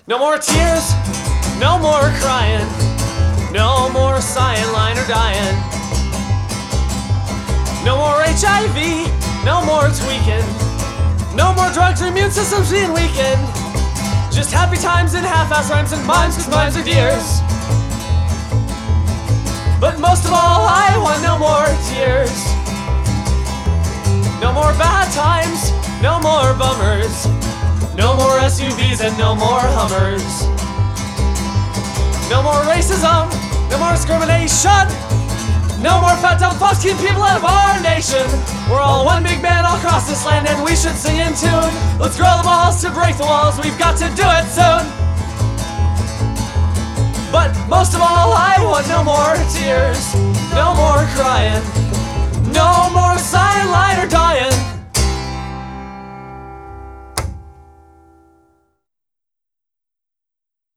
No more tears, no more crying, no more sighing, lying or dying. No more HIV, no more tweaking, no more drugs or immune systems being weakened. Just happy times and half-ass rhymes and mimes, cause mimes are dears. But most of all, I want no more tears. No more bad times, no more bummers, no more SUVs and no more Hummers. No more racism, no more discrimination, no more fat dumb fucks keep people out of our nation. We're all one big man all across this land and we should sing in tune. Let's grow the balls to break the walls, we've got to do it soon. But most of all, I want no more tears, no more crying, no more sighing, lying or dying.